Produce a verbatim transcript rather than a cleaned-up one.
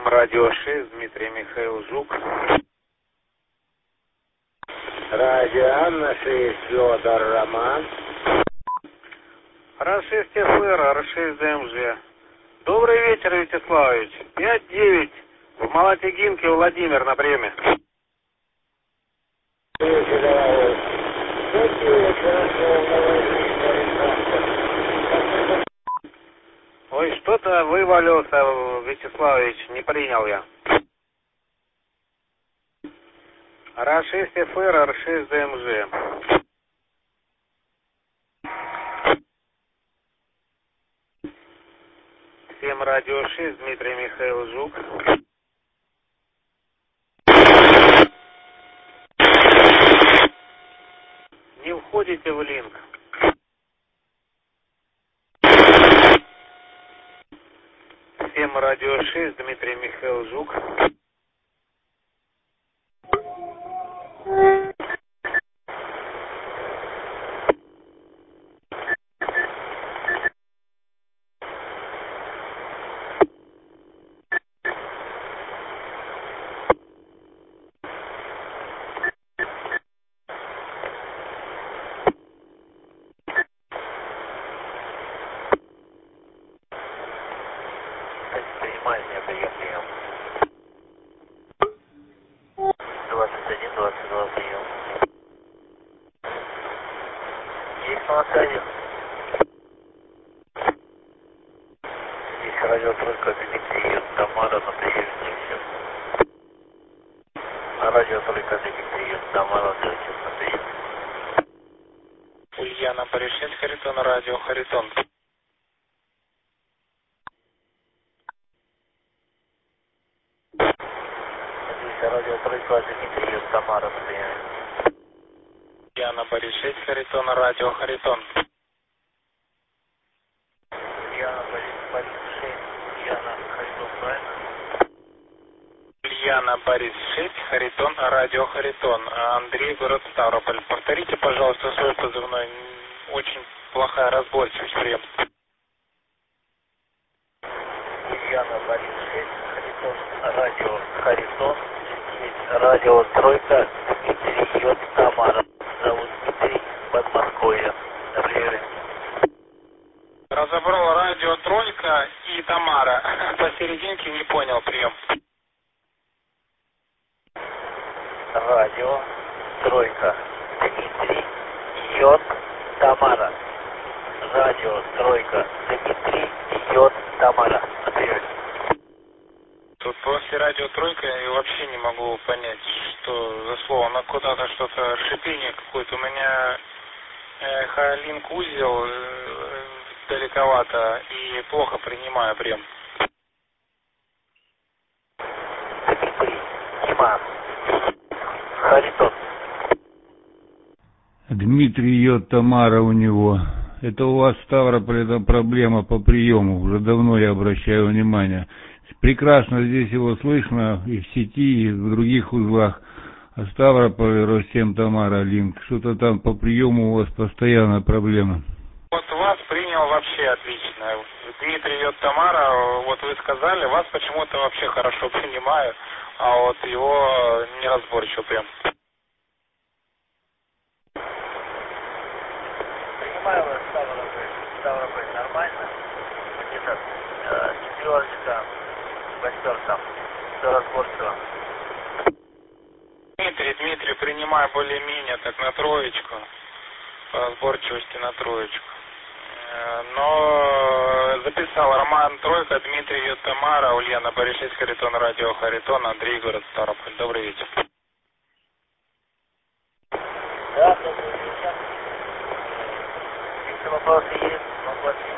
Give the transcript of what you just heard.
Радио шесть, Дмитрий Михаил Жук. Радио Анна шесть, Федор Роман. эр шесть эф эр, эр шесть дэ эм жэ. Добрый вечер, Вячеславович. пять девять. В Малатигинке Владимир на приеме. Ой, что-то вывалился, Вячеславович, не принял я. эр шесть эф эр, эр шесть дэ эм жэ. Всем Радио шесть, Дмитрий Михаил Жук. Не входите в линк. Всем Радио шесть, Дмитрий Михаил Жук. Принимание, прием, прием. двадцать один, двадцать два, прием. Есть на связи. Здесь радио тройка, Дмитрий, Тамара, на приеме, все. Радио тройка, Дмитрий, Тамара, на приеме. Ульяна, Париж, Харитон, Радио Харитон. Радио тройка, Дмитрий, Тамара, на приеме. Ульяна, Париж, Харитон, Радио Харитон. Ульяна, Париж, шесть, Ульяна, Харитон, правильно? Ульяна, Борис шесть, Харитон, Радио Харитон. Андрей, город Ставрополь. Повторите, пожалуйста, свой позывной. Очень плохая разборчивость, прием. Ульяна, Борис шесть, Харитон, Радио Харитон. Радио тройка, Дмитрий, Йод, Тамара. Зовут Дмитрий, Подмосковье. Прием. Разобрал Радио Тройка и Тамара. Посерединке не понял, прием. Радио тройка, Дмитрий, Йод, Тамара. Радио тройка, Дмитрий, Йод, Тамара. Прием. Тут после Радио Тройка я вообще не могу понять, что за слово. Но куда-то что-то, шипение какое-то. У меня э, линк узел э, далековато и плохо принимаю прием. Дмитрий, Диман, Харитон. Дмитрий Йод, Тамара у него. Это у вас в Ставрополе проблема по приему. Уже давно я обращаю внимание. Прекрасно здесь его слышно и в сети, и в других узлах. А Ставрополь, Ростем, Тамара, Линк. Что-то там по приему у вас постоянно проблема. Вот вас принял вообще отлично. Дмитрий Йод, Тамара, вот вы сказали, вас почему-то вообще хорошо принимаю, а вот его неразборчиво прям. Принимаю вас, Ставрополь, Ставрополь, нормально? Где-то э, четверочка, восьмерка, все разборчиво. Дмитрий, Дмитрий, принимаю более-менее так на троечку, по разборчивости на троечку. Но записал Роман Тройка, Дмитрий Йод, Тамара, Ульяна, Борис шесть, Харитон, Радио Харитон, Андрей, город Ставрополь. Добрый вечер. Да, добрый вечер. Если вопросы есть, могу ответить.